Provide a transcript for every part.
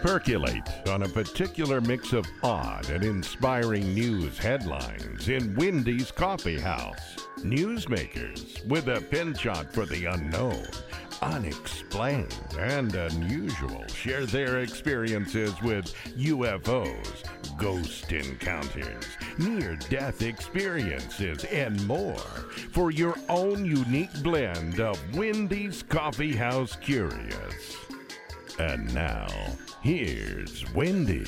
Percolate on a particular mix of odd and inspiring news headlines in Wendy's Coffee House. Newsmakers with a penchant for the unknown, unexplained, and unusual share their experiences with UFOs, ghost encounters, near-death experiences, and more for your own unique blend of Wendy's Coffee House Curious. And now, here's Wendy.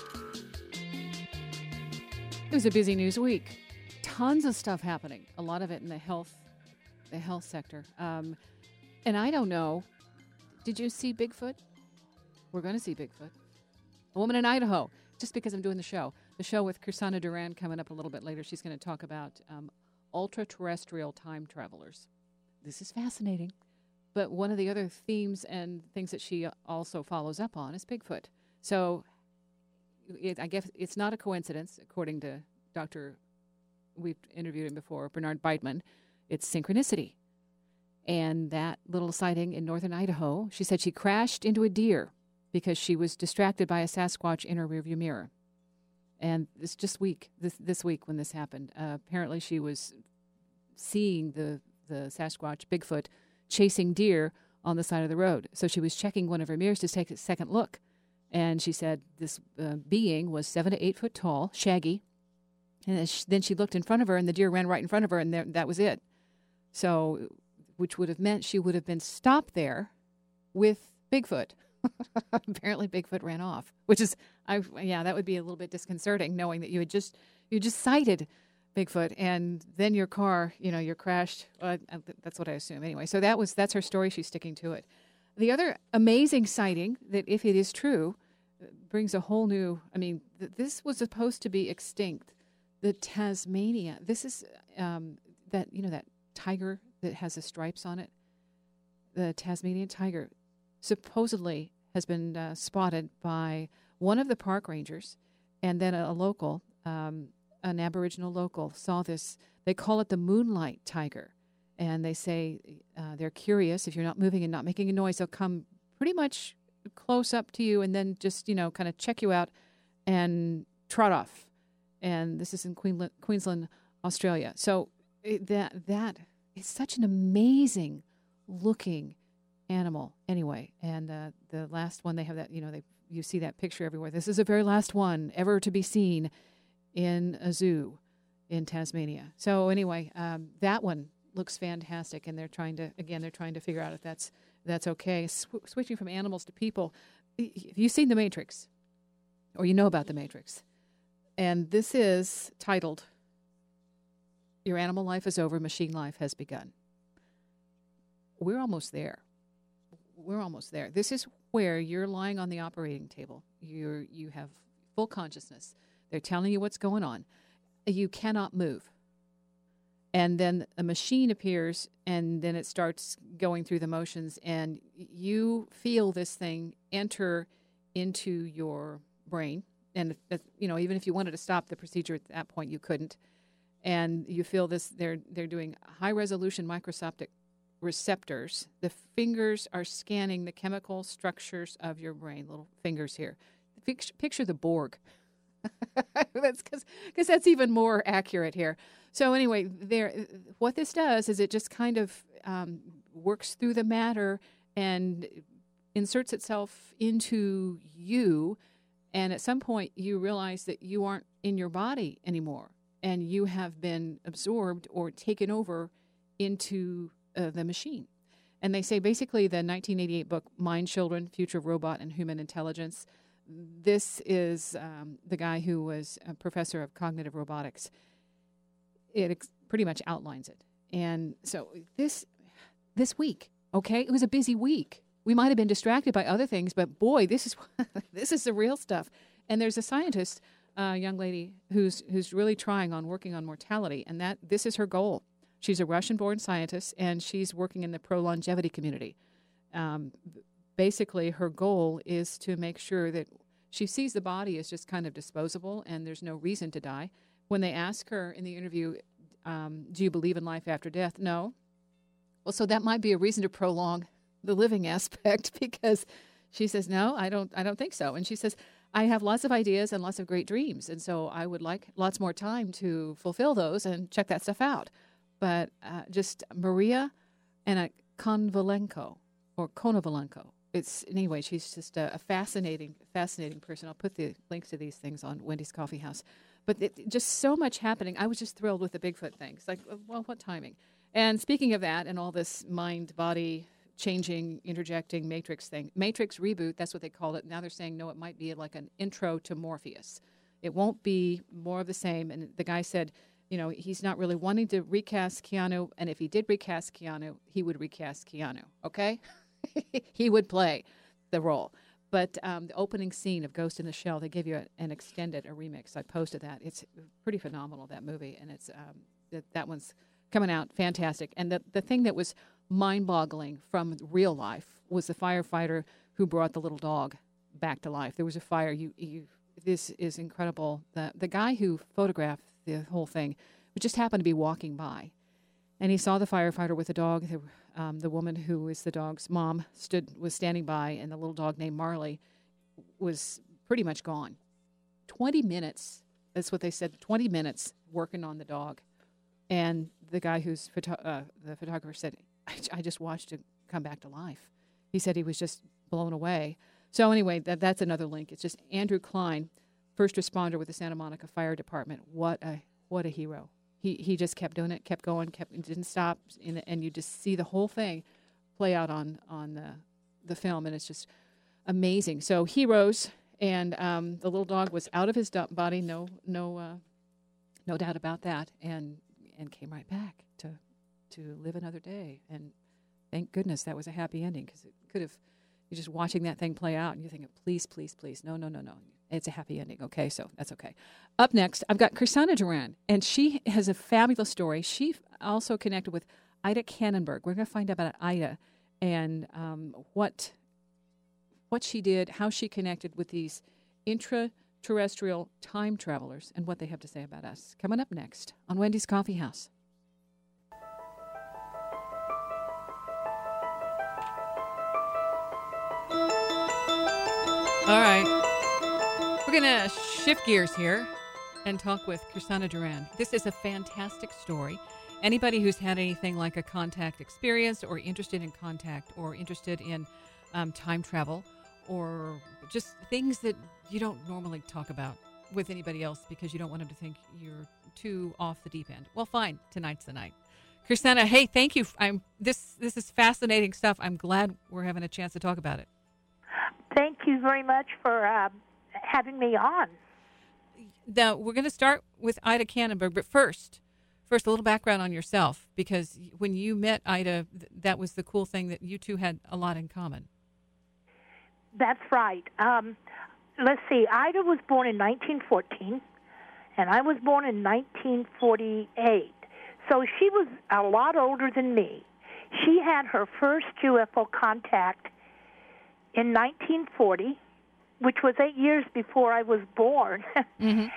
It was a busy news week. Tons of stuff happening. A lot of it in the health sector. And I don't know. Did you see Bigfoot? We're going to see Bigfoot. A woman in Idaho. Just because I'm doing the show. The show with Kirsana Duran coming up a little bit later. She's going to talk about ultra-terrestrial time travelers. This is fascinating. But one of the other themes and things that she also follows up on is Bigfoot. So I guess it's not a coincidence, according to we've interviewed him before, Bernard Beitman. It's synchronicity. And that little sighting in northern Idaho, she said she crashed into a deer because she was distracted by a Sasquatch in her rearview mirror. And it's just this week when this happened. Apparently she was seeing the Sasquatch, Bigfoot, chasing deer on the side of the road. So she was checking one of her mirrors to take a second look. And she said this being was 7 to 8 foot tall, shaggy. And then she looked in front of her, and the deer ran right in front of her, and that was it. So, which would have meant she would have been stopped there with Bigfoot. Apparently Bigfoot ran off, which is, that would be a little bit disconcerting, knowing that you just sighted Bigfoot, and then your car, you're crashed. That's what I assume. Anyway, so that's her story. She's sticking to it. The other amazing sighting that, if it is true, brings a whole new, this was supposed to be extinct. The Tasmania, this is that tiger that has the stripes on it. The Tasmanian tiger supposedly has been spotted by one of the park rangers, and then a local, an Aboriginal local, saw this. They call it the moonlight tiger. And they say they're curious. If you're not moving and not making a noise, they'll come pretty much close up to you and then just, kind of check you out and trot off. And this is in Queensland, Australia. So that is such an amazing looking animal anyway. And the last one, they have that, you see that picture everywhere. This is the very last one ever to be seen in a zoo in Tasmania. So anyway, that one looks fantastic, and they're trying to figure out if that's okay. Switching from animals to people, have you seen The Matrix? Or you know about The Matrix? And this is titled, Your Animal Life is Over, Machine Life Has Begun. We're almost there. This is where you're lying on the operating table. You have full consciousness. They're telling you what's going on. You cannot move. And then a machine appears, and then it starts going through the motions, and you feel this thing enter into your brain. And, even if you wanted to stop the procedure at that point, you couldn't. And you feel this, they're doing high-resolution microscopic receptors. The fingers are scanning the chemical structures of your brain, little fingers here. Picture the Borg. That's because that's even more accurate here. So anyway, what this does is it just kind of works through the matter and inserts itself into you, and at some point you realize that you aren't in your body anymore, and you have been absorbed or taken over into the machine. And they say basically the 1988 book, Mind Children, Future of Robot and Human Intelligence, this is the guy who was a professor of cognitive robotics. It pretty much outlines it. And so this week, okay, it was a busy week. We might have been distracted by other things, but boy, this is the real stuff. And there's a scientist, a young lady, who's really working on mortality, and this is her goal. She's a Russian-born scientist, and she's working in the pro-longevity community. Basically, her goal is to make sure that she sees the body as just kind of disposable and there's no reason to die. When they ask her in the interview, do you believe in life after death? No. Well, so that might be a reason to prolong the living aspect, because She says, no, I don't think so. And she says, I have lots of ideas and lots of great dreams. And so I would like lots more time to fulfill those and check that stuff out. But just Maria and Konovalenko. Anyway, she's just a fascinating person. I'll put the links to these things on Wendy's Coffee House. But just so much happening. I was just thrilled with the Bigfoot thing. It's like, well, what timing? And speaking of that and all this mind-body changing, interjecting Matrix thing, Matrix reboot, that's what they called it. Now they're saying, no, it might be like an intro to Morpheus. It won't be more of the same. And the guy said, he's not really wanting to recast Keanu. And if he did recast Keanu, he would recast Keanu, okay? He would play the role. But the opening scene of Ghost in the Shell, they gave you a remix. I posted that. It's pretty phenomenal, that movie. And it's that one's coming out fantastic. And the thing that was mind-boggling from real life was the firefighter who brought the little dog back to life. There was a fire. This is incredible. The guy who photographed the whole thing just happened to be walking by, and he saw the firefighter with the dog. The woman who is the dog's mom was standing by, and the little dog named Marley was pretty much gone. 20 minutes. That's what they said. 20 minutes working on the dog, and the guy who's the photographer said, I just watched it come back to life. He said he was just blown away. So anyway, that's another link. It's just Andrew Klein, first responder with the Santa Monica Fire Department. What a hero. He just kept doing it, kept going, didn't stop, and you just see the whole thing play out on the film, and it's just amazing. So heroes, and the little dog was out of his body, no doubt about that, and came right back to live another day. And thank goodness that was a happy ending, because it could have, you're just watching that thing play out and you're thinking, please, please, please, no. It's a happy ending. Okay, so that's okay. Up next, I've got Chrishana Duran, and she has a fabulous story. She also connected with Ida Kannenberg. We're going to find out about Ida and what she did, how she connected with these intraterrestrial time travelers, and what they have to say about us. Coming up next on Wendy's Coffee House. All right. We're going to shift gears here and talk with Chrishana Duran. This is a fantastic story. Anybody who's had anything like a contact experience, or interested in contact, or interested in time travel, or just things that you don't normally talk about with anybody else because you don't want them to think you're too off the deep end. Well, fine. Tonight's the night. Chrishana, hey, thank you. This is fascinating stuff. I'm glad we're having a chance to talk about it. Thank you very much for having me on. Now, we're going to start with Ida Kannenberg, but first, a little background on yourself, because when you met Ida, that was the cool thing, that you two had a lot in common. That's right. Let's see. Ida was born in 1914, and I was born in 1948. So she was a lot older than me. She had her first UFO contact in 1940, which was 8 years before I was born. Mm-hmm.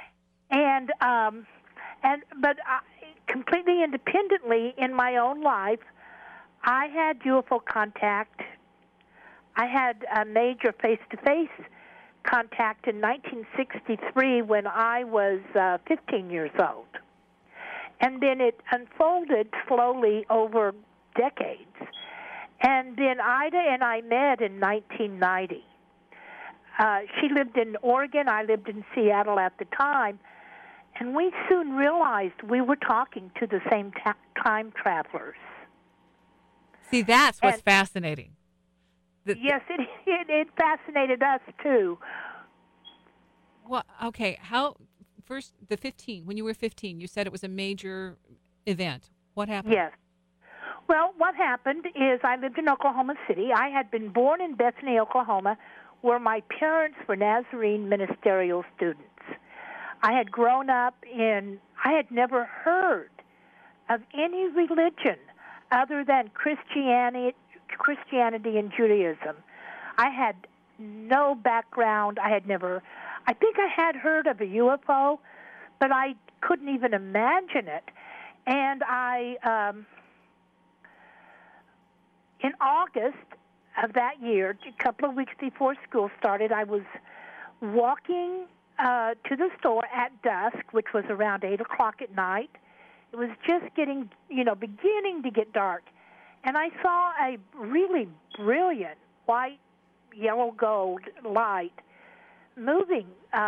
But completely independently in my own life, I had UFO contact. I had a major face-to-face contact in 1963 when I was 15 years old. And then it unfolded slowly over decades. And then Ida and I met in 1990. She lived in Oregon. I lived in Seattle at the time. And we soon realized we were talking to the same time travelers. See, that's what's fascinating. Yes, it fascinated us, too. Well, okay. First, the 15, when you were 15, you said it was a major event. What happened? Yes. Well, what happened is I lived in Oklahoma City. I had been born in Bethany, Oklahoma, where my parents were Nazarene ministerial students. I had grown up I had never heard of any religion other than Christianity and Judaism. I had no background. I think I had heard of a UFO, but I couldn't even imagine it. And in August of that year, a couple of weeks before school started, I was walking to the store at dusk, which was around 8 o'clock at night. It was just getting, beginning to get dark. And I saw a really brilliant white, yellow gold light moving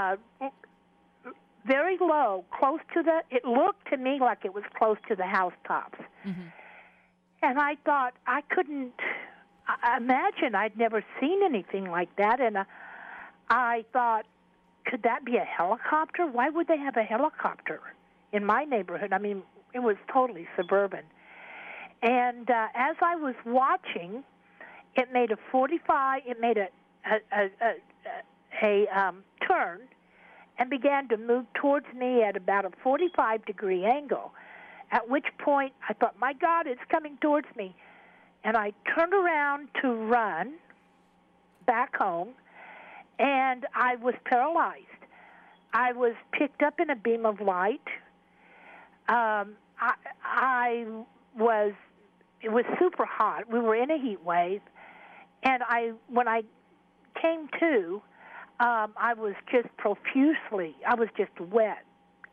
very low, it looked to me like it was close to the housetops. Mm-hmm. And I thought, I couldn't imagine. I'd never seen anything like that. And I thought, could that be a helicopter? Why would they have a helicopter in my neighborhood? I mean, it was totally suburban. And as I was watching, it made a turn and began to move towards me at about a 45-degree angle, at which point I thought, my God, it's coming towards me. And I turned around to run back home, and I was paralyzed. I was picked up in a beam of light. It was super hot. We were in a heat wave. And when I came to, I was just wet,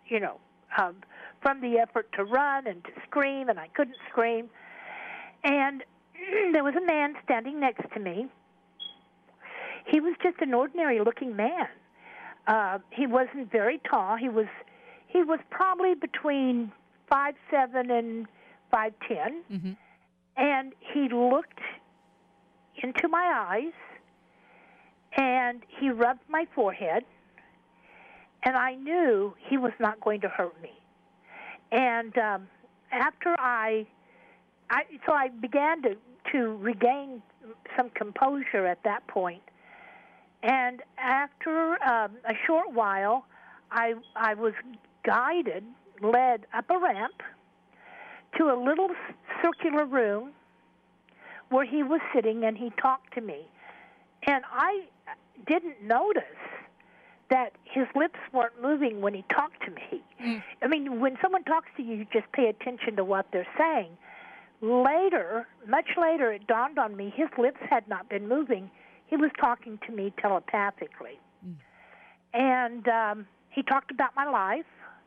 from the effort to run and to scream, and I couldn't scream. And there was a man standing next to me. He was just an ordinary-looking man. He wasn't very tall. He was probably between 5'7" and 5'10", mm-hmm. And he looked into my eyes, and he rubbed my forehead, and I knew he was not going to hurt me. And after so I began to regain some composure at that point. And after a short while, I was led up a ramp to a little circular room where he was sitting, and he talked to me. And I didn't notice that his lips weren't moving when he talked to me. Mm. I mean, when someone talks to you, you just pay attention to what they're saying. Much later, it dawned on me his lips had not been moving. He was talking to me telepathically. Mm. And he talked about my life.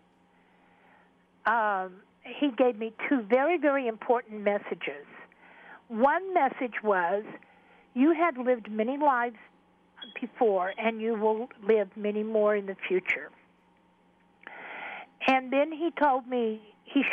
He gave me two very, very important messages. One message was, you had lived many lives before, and you will live many more in the future. And then he told me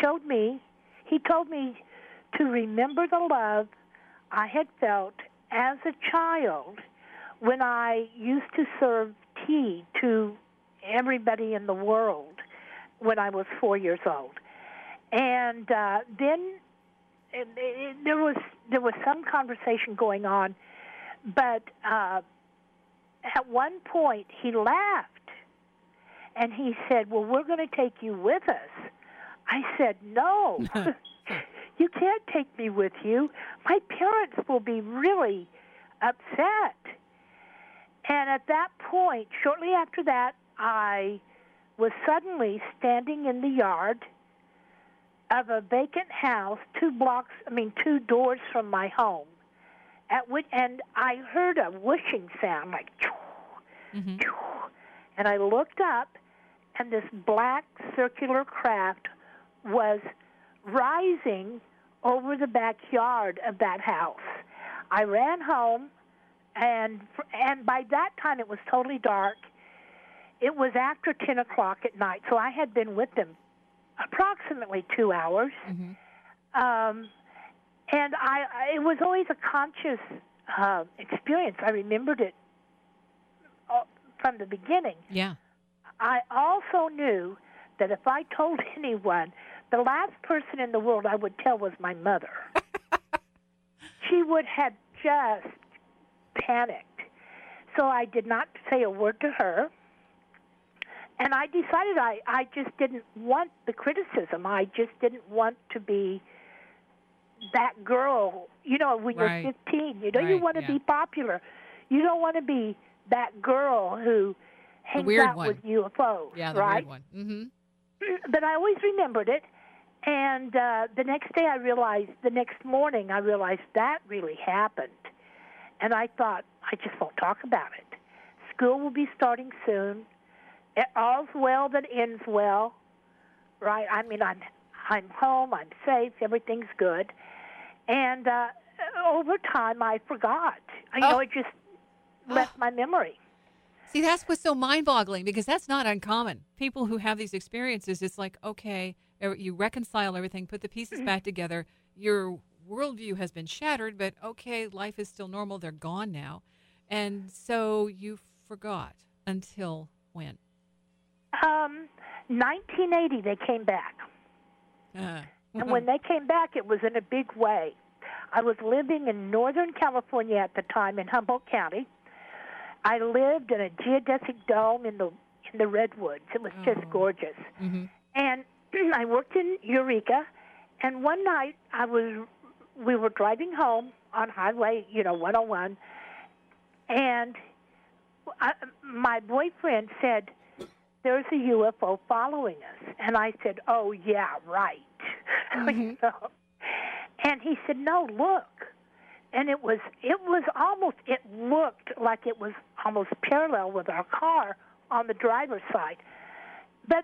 to remember the love I had felt as a child when I used to serve tea to everybody in the world when I was 4 years old. And then there was some conversation going on, but at one point he laughed, and he said, well, we're going to take you with us. I said, no, you can't take me with you. My parents will be really upset. And at that point, shortly after that, I was suddenly standing in the yard of a vacant house 2 doors from my home, and I heard a whooshing sound like choo, mm-hmm. choo, and I looked up, and this black circular craft was rising over the backyard of that house. I ran home, and by that time it was totally dark. It was after 10 o'clock at night, so I had been with them approximately 2 hours. Mm-hmm. And it was always a conscious experience. I remembered it from the beginning. Yeah. I also knew that if I told anyone, the last person in the world I would tell was my mother. She would have just panicked. So I did not say a word to her. And I decided I just didn't want the criticism. I just didn't want to be that girl. When right. you're 15, you want to be popular. You don't want to be that girl who hangs out with UFOs, yeah, the right? Weird one. Mm-hmm. But I always remembered it. And the next morning, I realized that really happened. And I thought, I just won't talk about it. School will be starting soon. All's well that ends well, right? I mean, I'm home, I'm safe, everything's good. And over time, I forgot. It just left my memory. See, that's what's so mind-boggling, because that's not uncommon. People who have these experiences, it's like, okay, you reconcile everything, put the pieces back together. Your worldview has been shattered, but okay, life is still normal. They're gone now. And so you forgot until when? 1980, they came back. And when they came back, it was in a big way. I was living in Northern California at the time in Humboldt County. I lived in a geodesic dome in the redwoods. It was just gorgeous. Mm-hmm. And I worked in Eureka, and one night we were driving home on Highway 101, and my boyfriend said, "There's a UFO following us." And I said, "Oh, yeah, right." Mm-hmm. And he said, "No, look." And it looked like it was almost parallel with our car on the driver's side. But,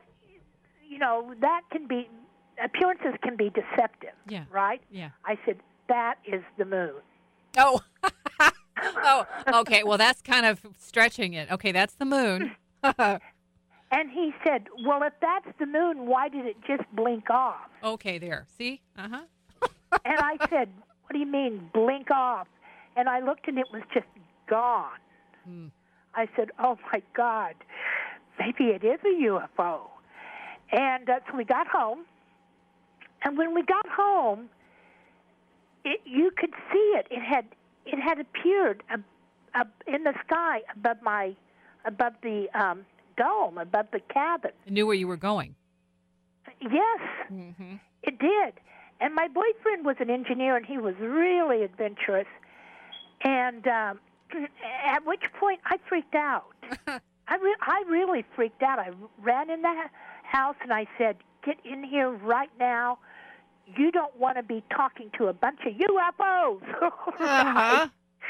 appearances can be deceptive, right? Yeah. I said, "That is the moon." Oh, oh, okay. Well, that's kind of stretching it. Okay, that's the moon. And he said, "Well, if that's the moon, why did it just blink off?" Okay, there. See? And I said, "What do you mean, blink off?" And I looked, and it was just gone. Mm. I said, "Oh, my God, maybe it is a UFO." And so we got home. And when we got home, you could see it. It had appeared in the sky above the dome, above the cabin. It knew where you were going. Yes, It did. And my boyfriend was an engineer, and he was really adventurous. And at which point I freaked out. I really freaked out. I ran in the house, and I said, "Get in here right now. You don't want to be talking to a bunch of UFOs." Right?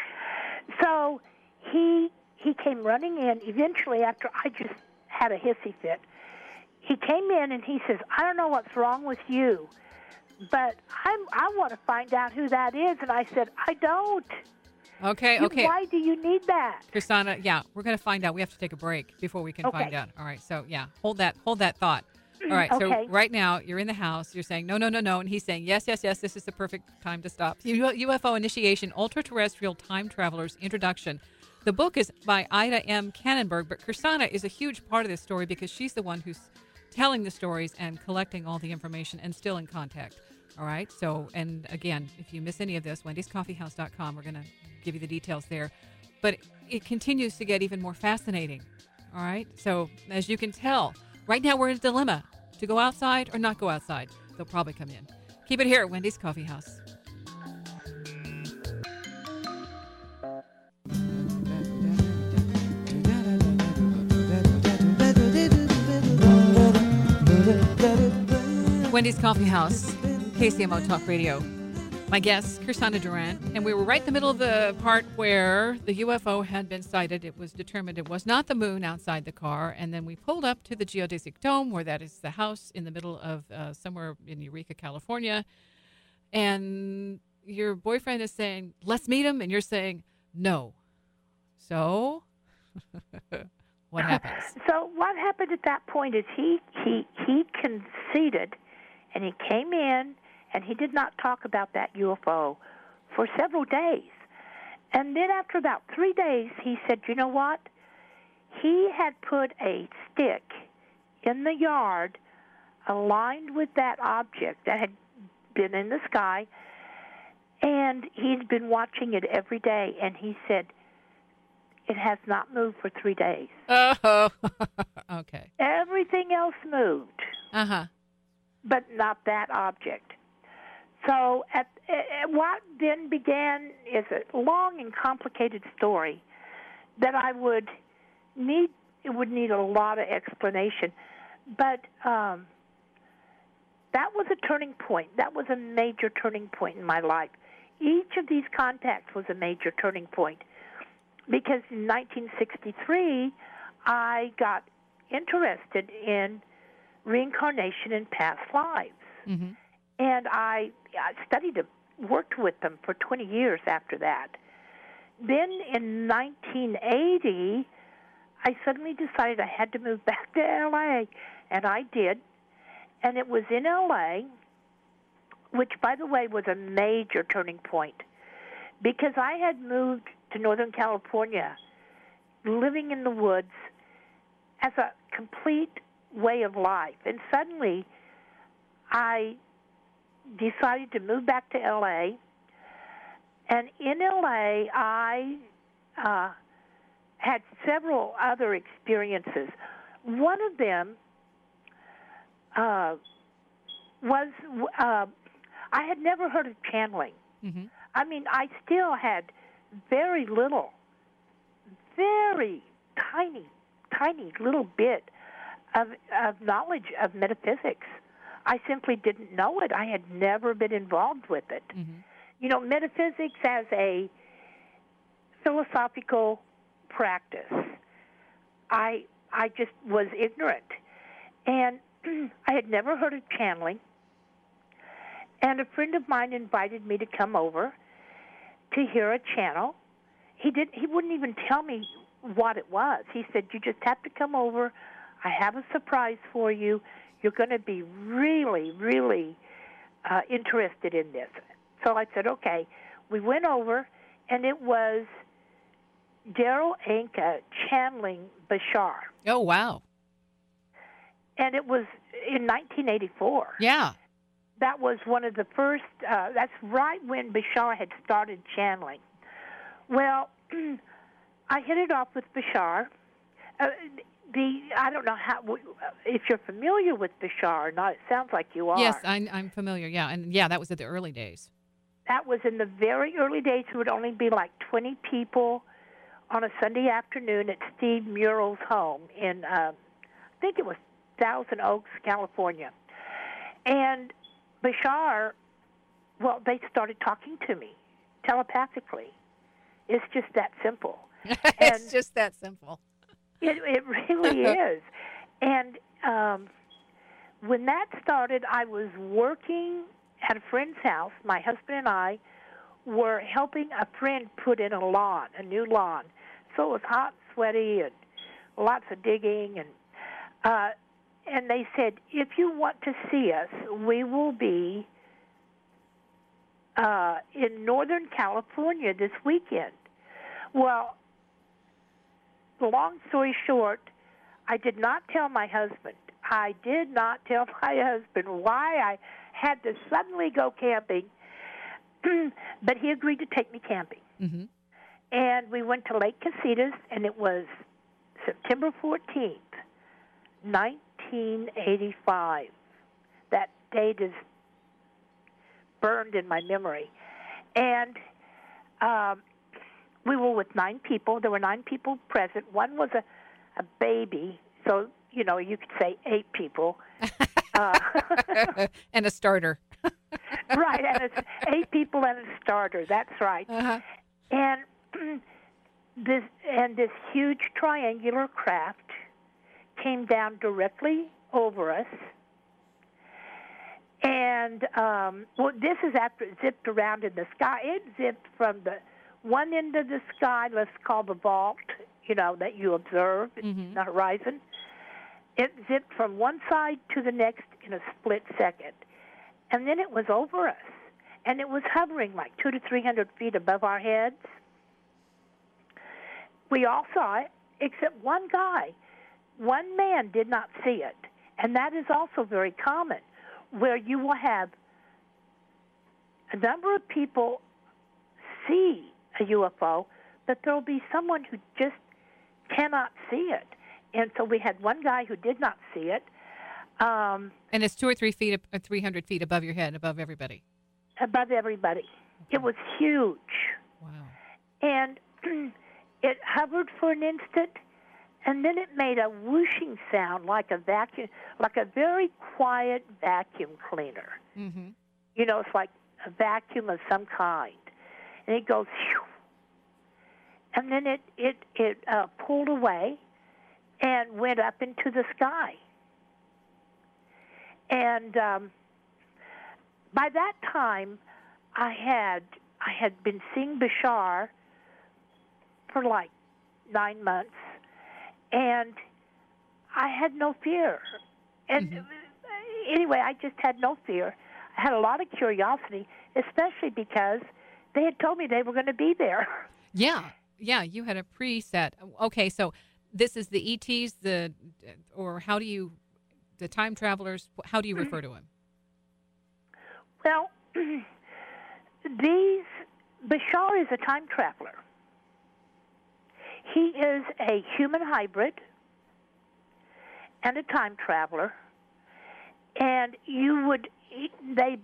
So he came running in. Eventually, after I just had a hissy fit, he came in and he says, "I don't know what's wrong with you, but I want to find out who that is." And I said, "I don't." Okay. Why do you need that? Christina, we're going to find out. We have to take a break before we can find out. All right, so hold that thought. All right, so right now you're in the house. You're saying, no, and he's saying, yes, this is the perfect time to stop. UFO Initiation, Ultra-Terrestrial Time Travelers Introduction. The book is by Ida M. Kannenberg, but Christina is a huge part of this story because she's the one who's telling the stories and collecting all the information and still in contact. All right, so, and again, if you miss any of this, wendyscoffeehouse.com, we're going to give you the details there. But it continues to get even more fascinating. All right, so as you can tell, right now we're in a dilemma to go outside or not go outside. They'll probably come in. Keep it here at Wendy's Coffee House. Wendy's Coffee House, KCMO Talk Radio. My guest, Christina Duran, and we were right in the middle of the part where the UFO had been sighted. It was determined it was not the moon outside the car, and then we pulled up to the geodesic dome, where that is the house in the middle of somewhere in Eureka, California, and your boyfriend is saying, "Let's meet him," and you're saying, "No." So, what happens? So what happened at that point is he conceded, and he came in, and he did not talk about that UFO for several days. And then after about 3 days, he said, "You know what?" He had put a stick in the yard aligned with that object that had been in the sky, and he'd been watching it every day, and he said, "It has not moved for 3 days." Oh, okay. Everything else moved. But not that object. So what then began is a long and complicated story that would need a lot of explanation. But that was a turning point. That was a major turning point in my life. each of these contacts was a major turning point because in 1963, I got interested in reincarnation in past lives. Mm-hmm. And I studied them, worked with them for 20 years after that. Then in 1980, I suddenly decided I had to move back to L.A., and I did. And it was in L.A., which, by the way, was a major turning point, because I had moved to Northern California, living in the woods as a complete way of life. And suddenly, I decided to move back to L.A., and in L.A., I had several other experiences. One of them was I had never heard of channeling. Mm-hmm. I mean, I still had very little, very tiny little bit of knowledge of metaphysics. I simply didn't know it. I had never been involved with it. Mm-hmm. You know, metaphysics as a philosophical practice, I just was ignorant. And I had never heard of channeling. And a friend of mine invited me to come over to hear a channel. He wouldn't even tell me what it was. He said, "You just have to come over. I have a surprise for you. You're going to be really, really interested in this." So I said, okay. We went over, and it was Daryl Anka channeling Bashar. Oh, wow. And it was in 1984. Yeah. That was one of the first, that's right when Bashar had started channeling. Well, I hit it off with Bashar. I don't know if you're familiar with Bashar or not. It sounds like you are. Yes, I'm familiar, yeah. And, yeah, that was at the early days. That was in the very early days. It would only be like 20 people on a Sunday afternoon at Steve Murrell's home in, I think it was Thousand Oaks, California. And Bashar, well, they started talking to me telepathically. It's just that simple. It's just that simple. It really is. And when that started, I was working at a friend's house. My husband and I were helping a friend put in a new lawn. So it was hot and sweaty and lots of digging. And they said, if you want to see us, we will be in Northern California this weekend. Well, long story short, I did not tell my husband. I did not tell my husband why I had to suddenly go camping, but he agreed to take me camping. Mm-hmm. And we went to Lake Casitas, and it was September 14th, 1985. That date is burned in my memory. And we were with 9 people. There were 9 people present. One was a baby, so, you know, you could say 8 people. And a starter. Right, and it's 8 people and a starter. That's right. Uh-huh. And this huge triangular craft came down directly over us. And, well, this is after it zipped around in the sky. It zipped from the one end of the sky, let's call the vault, you know, that you observe in the horizon. It zipped from one side to the next in a split second. And then it was over us. And it was hovering like 200 to 300 feet above our heads. We all saw it, except one guy. One man did not see it. And that is also very common, where you will have a number of people see a UFO, but there will be someone who just cannot see it. And so we had one guy who did not see it. And it's 2 or 3 feet, 300 feet above your head, above everybody. Above everybody. Okay. It was huge. Wow. And it hovered for an instant, and then it made a whooshing sound like a vacuum, like a very quiet vacuum cleaner. Mm-hmm. You know, it's like a vacuum of some kind. and it goes, phew, and then it pulled away and went up into the sky. And by that time, I had been seeing Bashar for like 9 months, and I had no fear. And anyway, I just had no fear. I had a lot of curiosity, especially because they had told me they were going to be there. Yeah, you had a preset. Okay, so this is the ETs, or how do you, the time travelers, how do you refer to them? Well, Bashar is a time traveler. He is a human hybrid and a time traveler, and they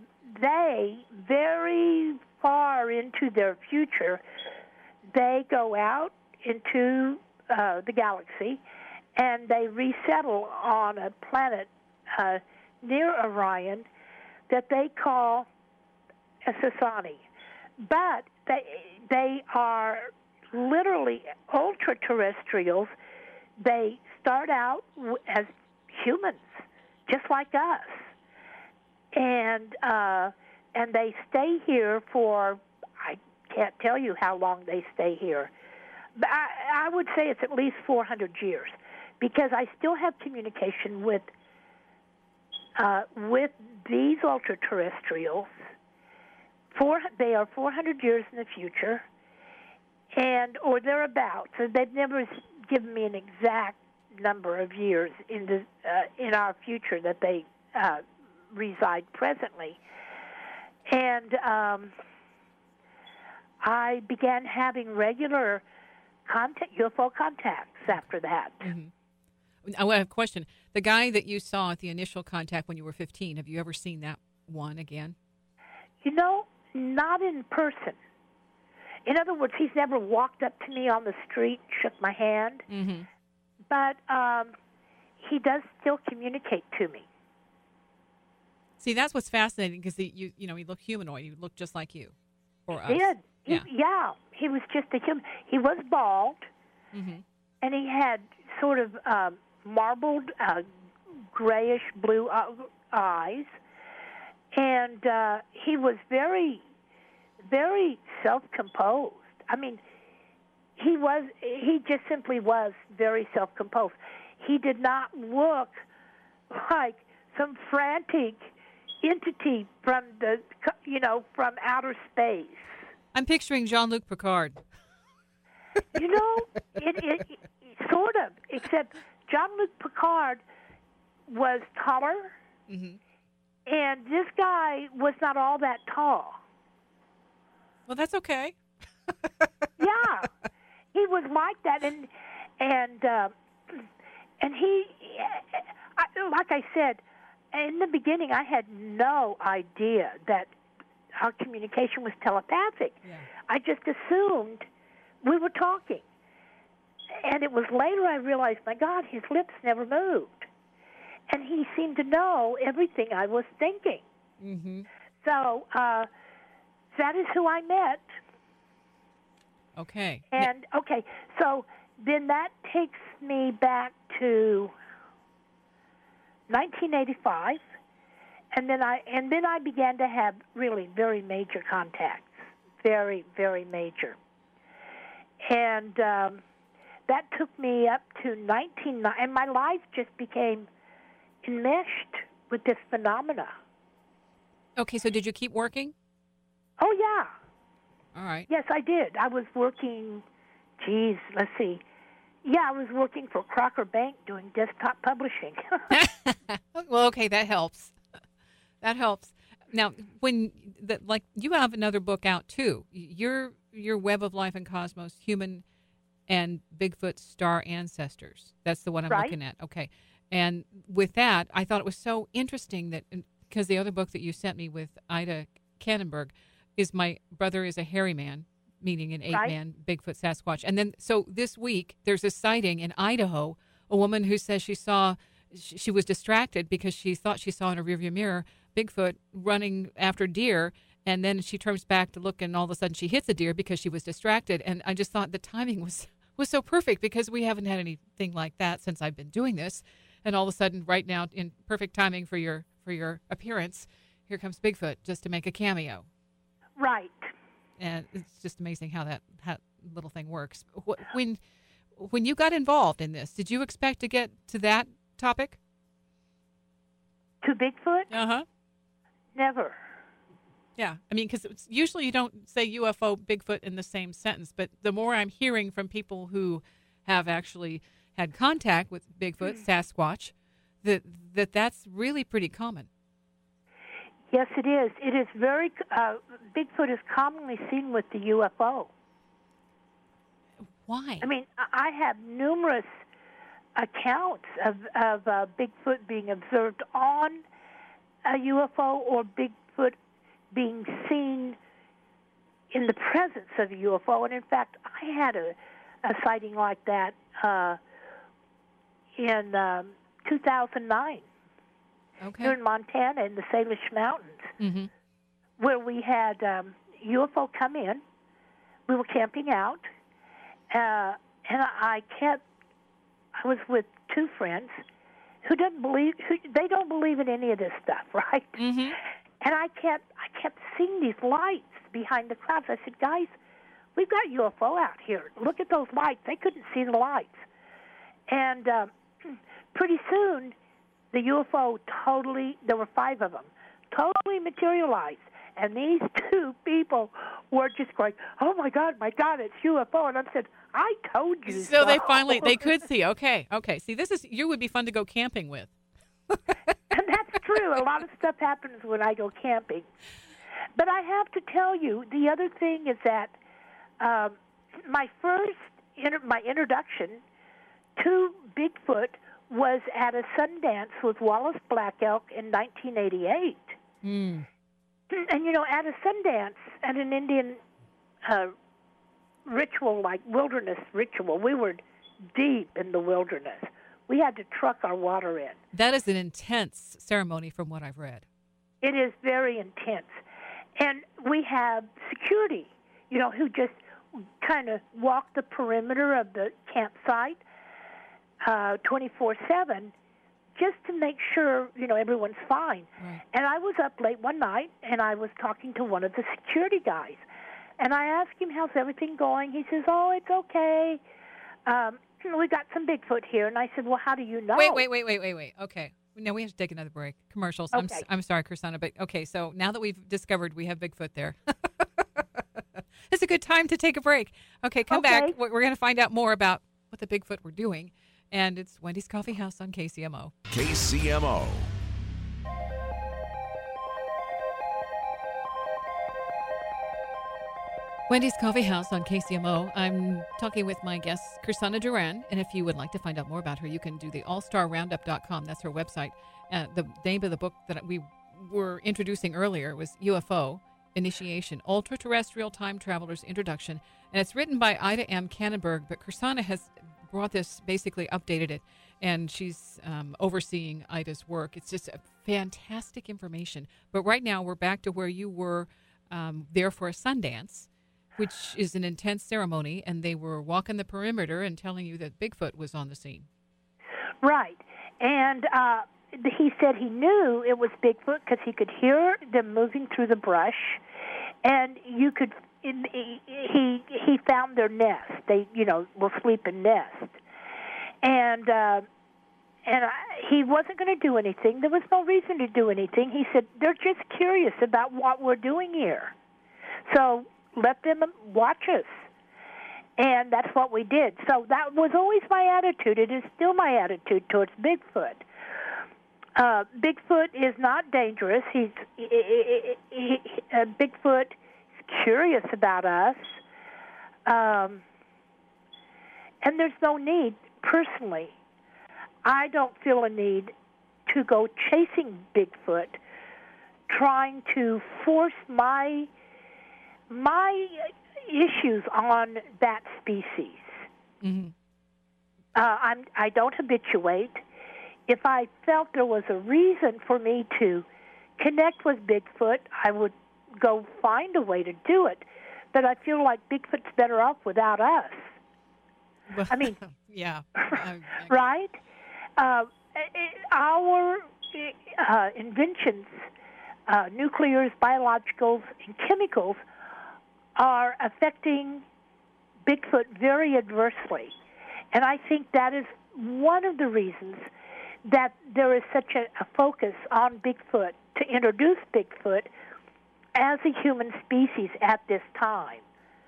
very far into their future, they go out into the galaxy, and they resettle on a planet near Orion that they call Essassani. But they are literally ultra-terrestrials. They start out as humans, just like us, and they stay here for, I can't tell you how long they stay here. But I would say it's at least 400 years, because I still have communication with these ultra-terrestrials. They are 400 years in the future, or thereabouts. So they've never given me an exact number of years in our future that they reside presently. And I began having regular UFO contacts after that. Mm-hmm. I have a question. The guy that you saw at the initial contact when you were 15, have you ever seen that one again? Not in person. In other words, he's never walked up to me on the street, shook my hand. Mm-hmm. But he does still communicate to me. See, that's what's fascinating, because he looked humanoid. He looked just like you or us. He did. Yeah. He was just a human. He was bald, and he had sort of marbled, grayish blue eyes, and he was very, very self-composed. I mean, he just simply was very self-composed. He did not look like some frantic entity from from outer space. I'm picturing Jean-Luc Picard. It sort of, except Jean-Luc Picard was taller, and this guy was not all that tall. Well, that's okay. Yeah, he was like that, and he, like I said, in the beginning, I had no idea that our communication was telepathic. Yeah. I just assumed we were talking. And it was later I realized, my God, his lips never moved. And he seemed to know everything I was thinking. Mm-hmm. So that is who I met. Okay. And, so then that takes me back to 1985. And then I began to have really very major contacts, very, very major. And that took me up to and my life just became enmeshed with this phenomena. Okay, so did you keep working? Oh, yeah. All right. Yes, I did. I was working, let's see. Yeah, I was working for Crocker Bank doing desktop publishing. Well, okay, that helps. That helps. Now, you have another book out too. Your Web of Life and Cosmos: Human and Bigfoot Star Ancestors. That's the one I'm looking at. Okay, and with that, I thought it was so interesting that because the other book that you sent me with Ida Kannenberg is My Brother is a Hairy Man, meaning an 8-man Bigfoot Sasquatch. And then so this week there's a sighting in Idaho. A woman who says she was distracted because she thought she saw in a rearview mirror Bigfoot running after deer, And then she turns back to look, and all of a sudden she hits a deer because she was distracted. And I just thought the timing was so perfect because we haven't had anything like that since I've been doing this. And all of a sudden, right now, in perfect timing for your appearance, here comes Bigfoot just to make a cameo. Right. And it's just amazing how that little thing works. When you got involved in this, did you expect to get to that topic? To Bigfoot? Uh-huh. Never. Yeah. I mean, because usually you don't say UFO, Bigfoot in the same sentence, but the more I'm hearing from people who have actually had contact with Bigfoot, Sasquatch, that's really pretty common. Yes, it is. It is very, Bigfoot is commonly seen with the UFO. Why? I mean, I have numerous accounts of Bigfoot being observed on a UFO or Bigfoot being seen in the presence of a UFO. And in fact, I had a sighting like that in 2009 here in Montana in the Salish Mountains, where we had UFO come in. We were camping out, and I was with two friends who don't believe in any of this stuff, right? Mm-hmm. And I kept seeing these lights behind the clouds. I said, guys, we've got UFO out here. Look at those lights. They couldn't see the lights. And pretty soon, the UFO there were 5 of them, totally materialized. And these two people were just going, oh, my God, it's UFO. And I said, I told you so. So they could see. Okay. See, you would be fun to go camping with. And that's true. A lot of stuff happens when I go camping. But I have to tell you, the other thing is that my introduction to Bigfoot was at a Sundance with Wallace Black Elk in 1988. Mm. And, at a Sundance, at an Indian ritual, like wilderness ritual, we were deep in the wilderness. We had to truck our water in. That is an intense ceremony from what I've read. It is very intense. And we have security, who just kind of walk the perimeter of the campsite 24/7 just to make sure, everyone's fine. Right. And I was up late one night, and I was talking to one of the security guys. And I asked him, how's everything going? He says, oh, it's okay. We got some Bigfoot here. And I said, well, how do you know? Wait. Okay. No, we have to take another break. Commercials. Okay. I'm sorry, Christina, but okay. So now that we've discovered we have Bigfoot there, it's a good time to take a break. Okay, come back. We're going to find out more about what the Bigfoot were doing. And it's Wendy's Coffee House on KCMO. KCMO. Wendy's Coffee House on KCMO. I'm talking with my guest, Christina Duran, and if you would like to find out more about her, you can do the allstarroundup.com. That's her website. The name of the book that we were introducing earlier was UFO Initiation, Ultra-Terrestrial Time Traveler's Introduction, and it's written by Ida M. Kannenberg, but Christina has brought this, basically updated it, and she's overseeing Ida's work. It's just fantastic information. But right now, we're back to where you were there for a Sundance, which is an intense ceremony, and they were walking the perimeter and telling you that Bigfoot was on the scene. Right. And he said he knew it was Bigfoot because he could hear them moving through the brush, and you could. He found their nest. They, will sleep in nest, and he wasn't going to do anything. There was no reason to do anything. He said they're just curious about what we're doing here, so let them watch us. And that's what we did. So that was always my attitude. It is still my attitude towards Bigfoot. Bigfoot is not dangerous. Bigfoot is curious about us. And there's no need, personally. I don't feel a need to go chasing Bigfoot, trying to force my issues on that species. Mm-hmm. I don't habituate. If I felt there was a reason for me to connect with Bigfoot, I would go find a way to do it, but I feel like Bigfoot's better off without us. Well, I mean, yeah. Right? Our inventions, nuclears, biologicals, and chemicals, are affecting Bigfoot very adversely. And I think that is one of the reasons that there is such a focus on Bigfoot, to introduce Bigfoot as a human species at this time.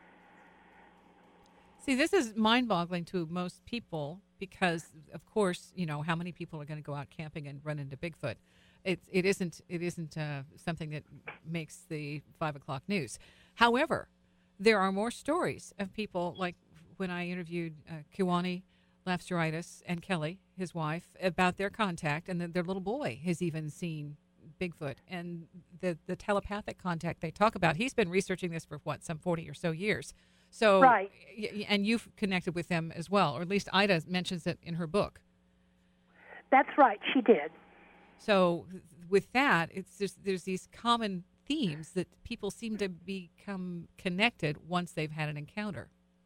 See, this is mind-boggling to most people because, of course, how many people are going to go out camping and run into Bigfoot? It isn't something that makes the 5 o'clock news. However, there are more stories of people, like when I interviewed Kiwani Lafsteritis and Kelly, his wife, about their contact, and their little boy has even seen Bigfoot, and the telepathic contact they talk about. He's been researching this for some 40 or so years. So, right. And you've connected with them as well, or at least Ida mentions it in her book. That's right, she did. So with that, there's these common themes that people seem to become connected once they've had an encounter.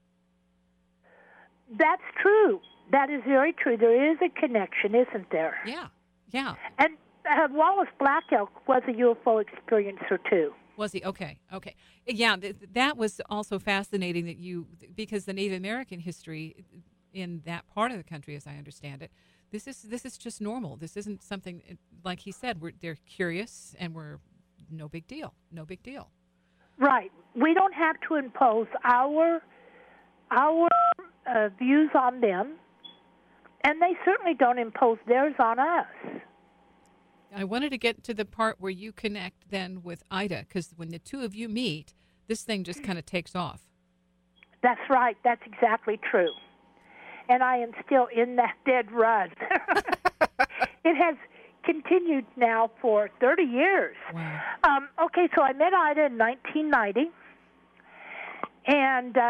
That's true. That is very true. There is a connection, isn't there? Yeah. And Wallace Black Elk was a UFO experiencer, too. Was he? Okay. Yeah, that was also fascinating because the Native American history in that part of the country, as I understand it, this is just normal. This isn't something, like he said, they're curious and we're no big deal. Right. We don't have to impose our views on them, and they certainly don't impose theirs on us. I wanted to get to the part where you connect then with Ida, because when the two of you meet, this thing just kind of takes off. That's right. That's exactly true. And I am still in that dead run. It has continued now for 30 years. Wow. Okay, so I met Ida in 1990, and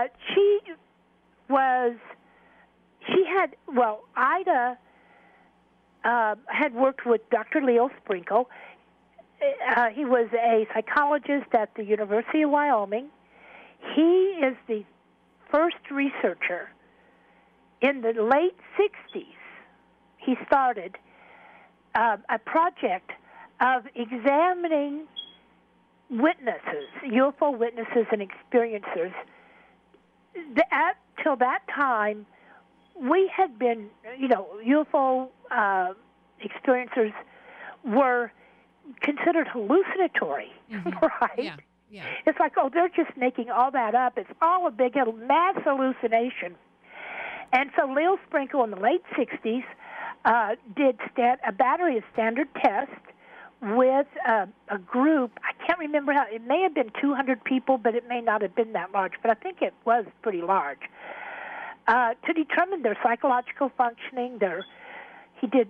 Ida had worked with Dr. Leo Sprinkle. He was a psychologist at the University of Wyoming. He is the first researcher in the late 60s. He started a project of examining witnesses, UFO witnesses and experiencers. Till that time, we had been, UFO experiencers were considered hallucinatory, right? Yeah. It's like, they're just making all that up. It's all a big mass hallucination. And so Leo Sprinkle in the late 60s did a battery of standard tests with a group. I can't remember how. It may have been 200 people, but it may not have been that large. But I think it was pretty large. To determine their psychological functioning, he did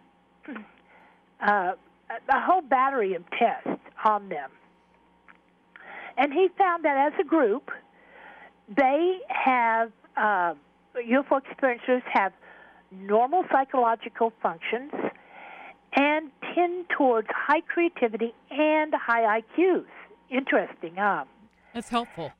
a whole battery of tests on them. And he found that as a group, they have, UFO experiencers have normal psychological functions and tend towards high creativity and high IQs. Interesting, huh? That's helpful.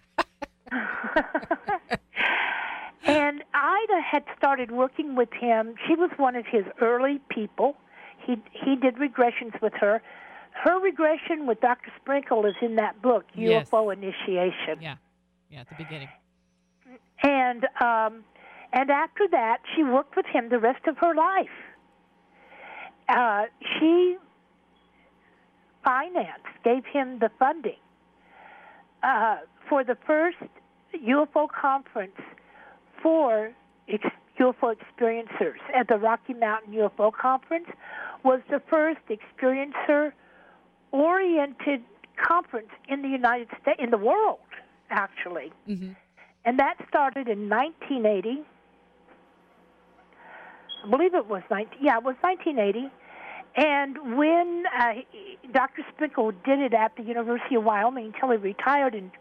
And Ida had started working with him. She was one of his early people. He did regressions with her. Her regression with Dr. Sprinkle is in that book, UFO Initiation. Yeah, at the beginning. And after that, she worked with him the rest of her life. She gave him the funding for the first UFO conference for UFO experiencers. At the Rocky Mountain UFO Conference was the first experiencer-oriented conference in the United States, in the world, actually. Mm-hmm. And that started in 1980. I believe it was 1980. And when Dr. Sprinkle did it at the University of Wyoming until he retired in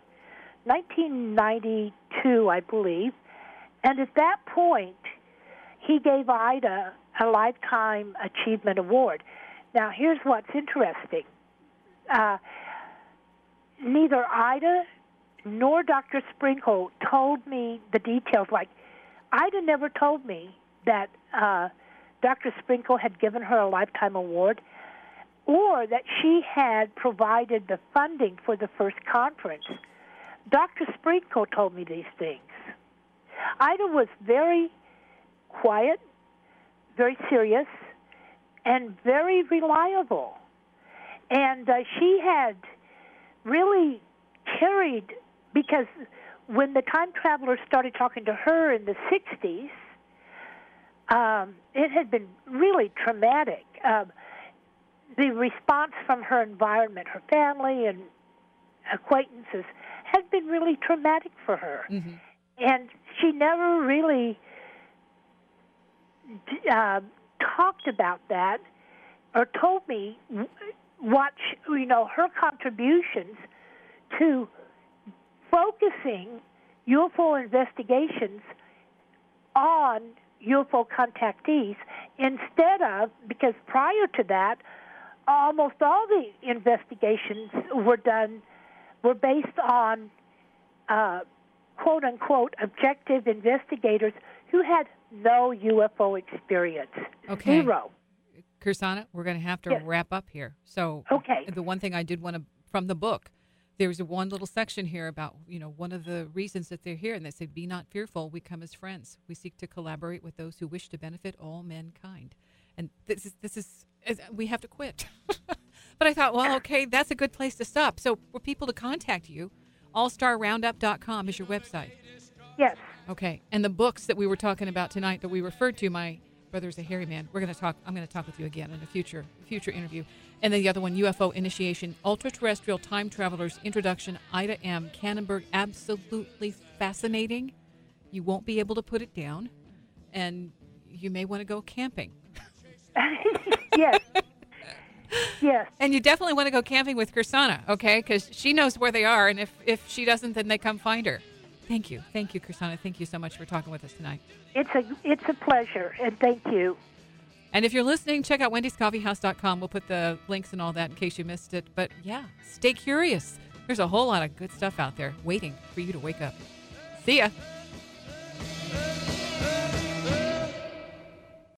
1992, I believe. And at that point, he gave Ida a Lifetime Achievement Award. Now, here's what's interesting. neither Ida nor Dr. Sprinkle told me the details. Like, Ida never told me that Dr. Sprinkle had given her a lifetime award or that she had provided the funding for the first conference. Dr. Sprinkle told me these things. Ida was very quiet, very serious, and very reliable. And she had really carried, because when the time travelers started talking to her in the 60s, it had been really traumatic. The response from her environment, her family and acquaintances, had been really traumatic for her. Mm-hmm. And she never really talked about that or told me what, her contributions to focusing UFO investigations on UFO contactees instead of, because prior to that, almost all the investigations were based on quote-unquote objective investigators who had no UFO experience. Okay. Zero. Kirsana, we're going to have to wrap up here. So okay. The one thing I did want to, from the book, there's one little section here about, one of the reasons that they're here, and they say, be not fearful, we come as friends. We seek to collaborate with those who wish to benefit all mankind. And this is we have to quit. But I thought, well, okay, that's a good place to stop. So for people to contact you, allstarroundup.com is your website. Yes. Okay. And the books that we were talking about tonight that we referred to, My Brother's a Hairy Man, I'm going to talk with you again in a future interview. And then the other one, UFO Initiation, Ultra-Terrestrial Time Travelers Introduction, Ida M. Kannenberg, absolutely fascinating. You won't be able to put it down. And you may want to go camping. Yes. Yes. And you definitely want to go camping with Kirsana, okay? Because she knows where they are, and if she doesn't, then they come find her. Thank you, Kirsana. Thank you so much for talking with us tonight. It's a pleasure, and thank you. And if you're listening, check out wendyscoffeehouse.com. We'll put the links and all that in case you missed it. But yeah, stay curious. There's a whole lot of good stuff out there waiting for you to wake up. See ya.